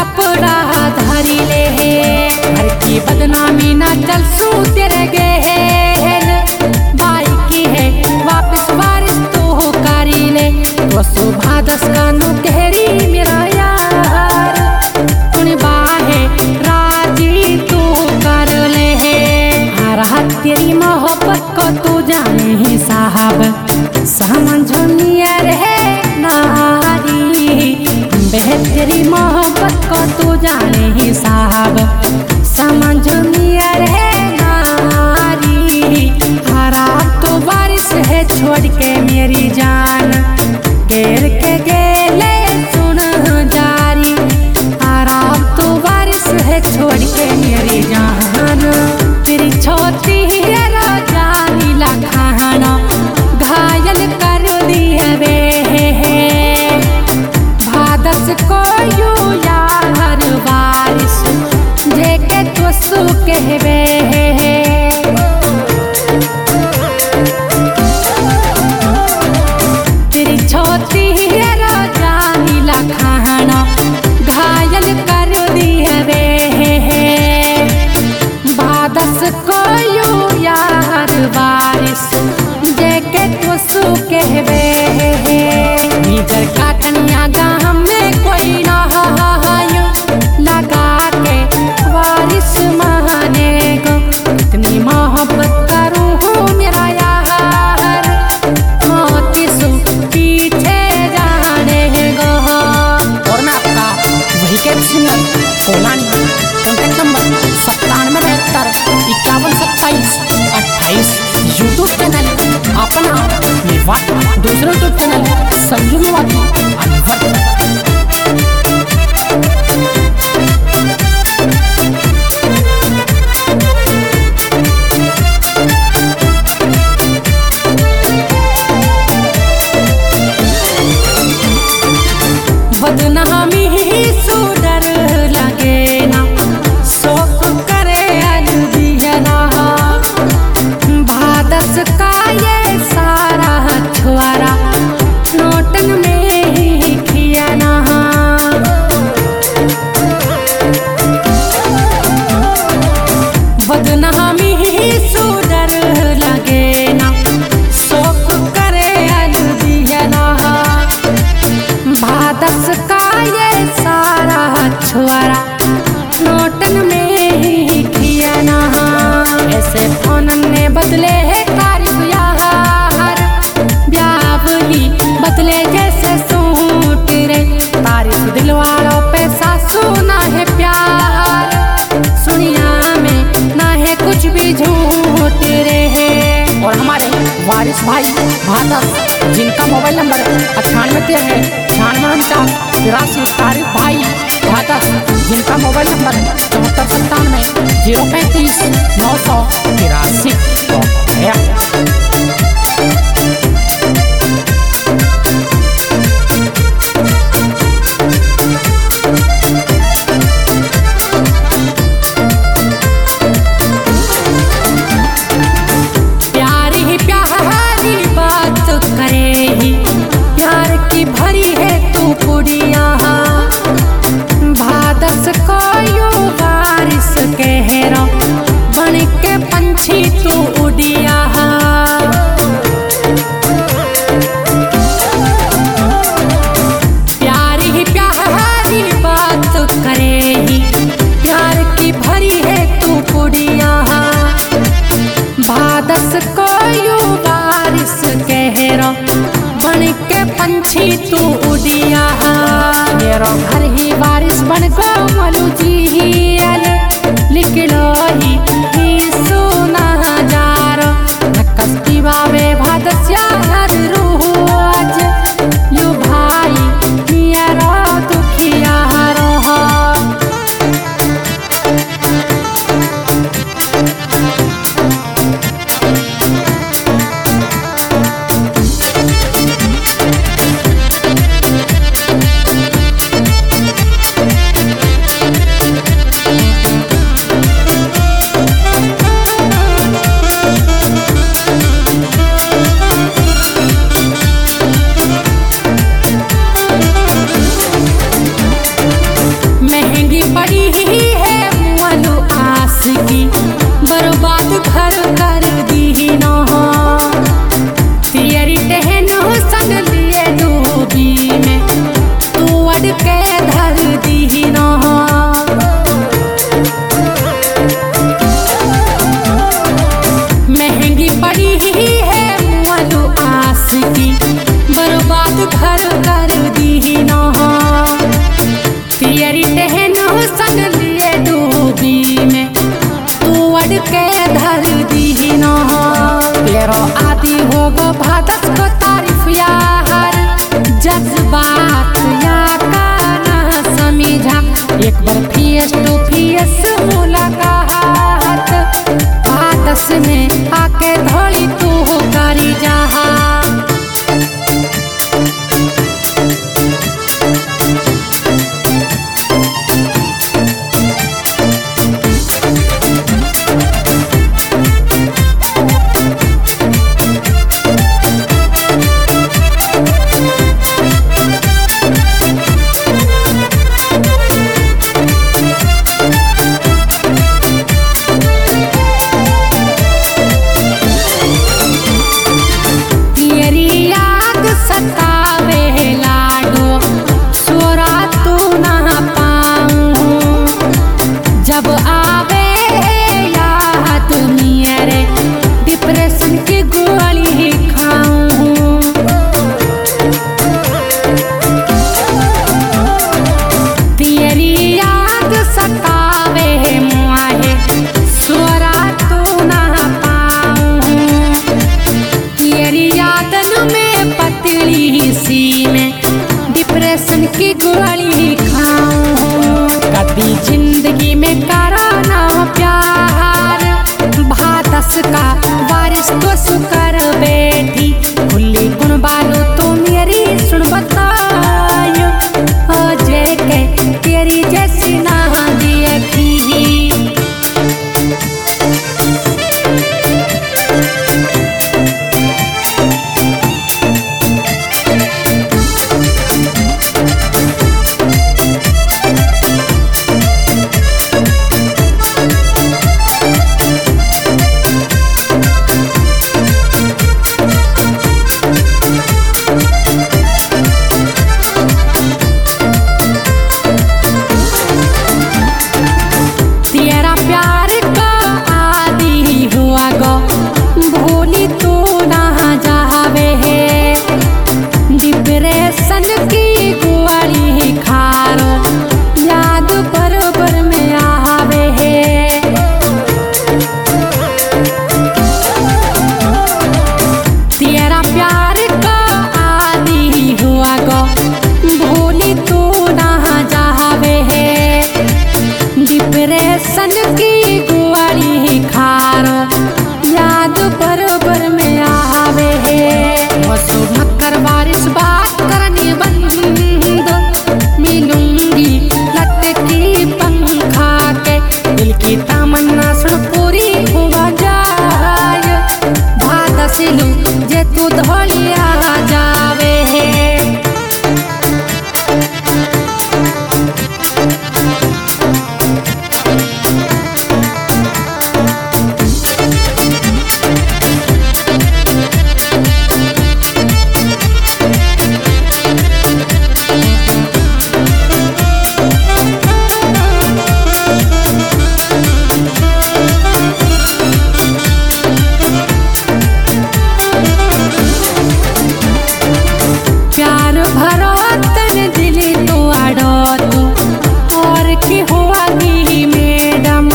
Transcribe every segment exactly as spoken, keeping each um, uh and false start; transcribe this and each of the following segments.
कपड़ा धरी ले घर की बदनामी ना चल सू तेरे गेल बाई की है वापस बारिश तो करी ले तो सुबह दस कानू कहरी मेरा यार तुन बाहे राजी तू कर ले रहा तेरी मोहब्बत को तू जाने ही साहब समझनिया रहे नारी बेहतरी मोहब्बत को तू जाने ही साहब समझनिया रहे नारी खराब तो बारिश है छोड़ के मेरी जान घेर के गेले सुन जारी खराब तो बारिश है छोड़ के मेरी जान तेरी छोटी जानी लखाना घायल कर दी है वे भादस को यू यार बारिश जेके तो सु कहवे तेरी छोटी जानी लखाना घायल कर दी है वे भादस को यू यार बारिश जेके तो सु कहवे नीगर का कन्या गाम में कोई ना लगा के बारिश माने गो इतनी मोहब्बत करूँ हूँ मेरा यार मोती सु पीछे जाने गो। और मैं आपका वही के सिंगर कोलानी कॉन्टेक्ट नंबर सत्तानवे बहत्तर इक्यावन सत्ताईस अट्ठाईस यूट्यूब चैनल अपना मेवाती दूसरा यूट्यूब चैनल संजू मेवाती अनवर। बदनामी ही सुडर लगे ना शोक करे अलविदा भादस का ये सारा छुआरा नोटन में ही किया ना बदनामी ही सुडर लगे ना शोक करे अलविदा भादस का ये सारा छुआरा नोटन में ही किया ना ऐसे फोन ने बदले है तारीफ यार ब्यावली बदले जैसे सूट रे तारीफ दिल वालों पे सुना है प्यार सुनिया में ना है कुछ भी झूठ रे। और हमारे वारिस भाई भादस जिनका मोबाइल नंबर अट्ठानवे तेरह है छियानवे उनचास तिरासी तारीफ भाई भादस जिनका मोबाइल नंबर चौहत्तर सत्तानवे जीरो पैंतीस नौ सौ तिरासी भरी है तू कुड़िया भादस को यू बारिश कहरा बन के पंछी तू उड़िया प्यारी ही प्यारी बात करेगी प्यार की भरी है तू कुड़िया भादस को यू बारिश कहरा बन के पंछी तू उड़िया मेरा घर ही बारिश बन को मलू जी लिख लो ही, ही सुना जा रो कस्ती बाबे भादस्या हर रोज यू भाई मेरा दुखिया रहा टेंशन लिए डूबी में तू अड़ के धर दी न तेरो आदि हो गो भादस को तारीफ यार जज्बात या का ना समझा एक बार फेस टू फेस मुलाकात भादस में आके धोली तू करी जहा जब आवे याद मेरे डिप्रेशन की गोली खाऊं तेरी याद सतावे मुआहे सोरा तू ना पाऊं तेरी यादन में पतली सी में डिप्रेशन की गोली खाऊं कभी जिंदगी में कराना प्यार भादस का बारिश तो सुकर बैठी खुली गुण बालो तो मेरी सुन बतायो जय के तेरी जैसी ना देखी डिप्रेशन की गोली खारो याद बरबर में आवे है तेरा प्यार का आदि हुआ गो भूली तू ना जावे है डिप्रेशन की गोली खारो याद बरबर में आवे है मसू मकर बारिश बात करनी बंद मिलूंगी लटकी पंखा के दिल की तमन्ना सुन पूरी हुआ जाए भादस लू जे तू धोलिया जावे है प्यार भरो तन दिली तो आड़ो तू और की हुआ की मैडम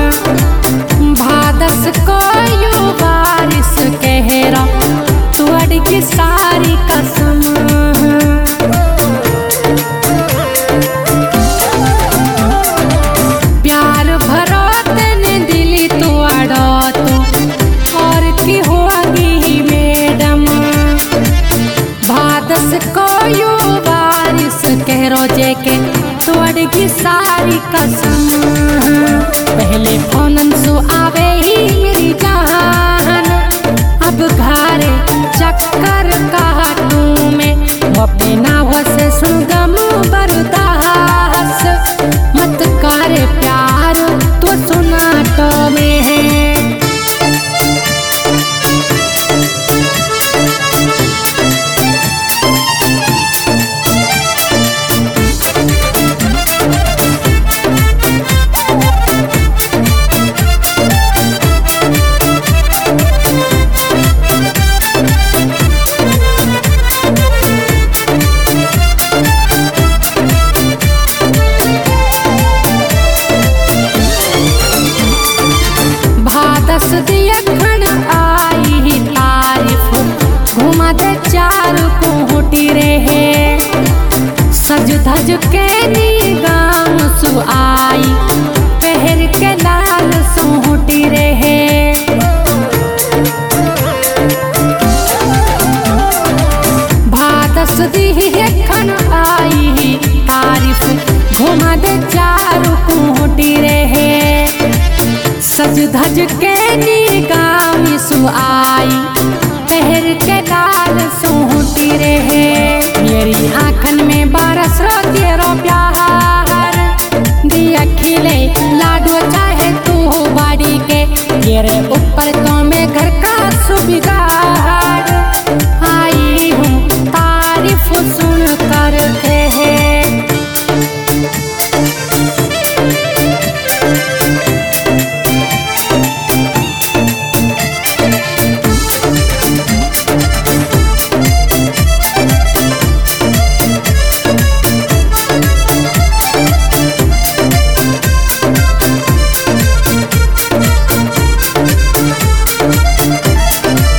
भादस को यू बारिश कहरा तू अड़की सारी कसम प्यार भरो तन दिली तो आड़ो तू और की हुआ की मैडम भादस को यू बारिश कह रोजे के तोड़ की सारी कसम पहले फोनन सु आवे ही मेरी जान अब घरे चक्कर काटू में अपने नाव से सुन गम बर्दाश्त मत करे प्यार तो सुनाटो में है धज के निगाम सुआई, पहर के लाल सूटी रहे। भादस दी खन आई, तारीफ घुमा दे चारू कुटी रहे। सज धज के निगाम सुआई, पहर के लाल सूटी रहे। मेरी आँखन में बरस रो तेरो प्यार, दिया खिले लाडो चाहे तू बाड़ी के। तेरे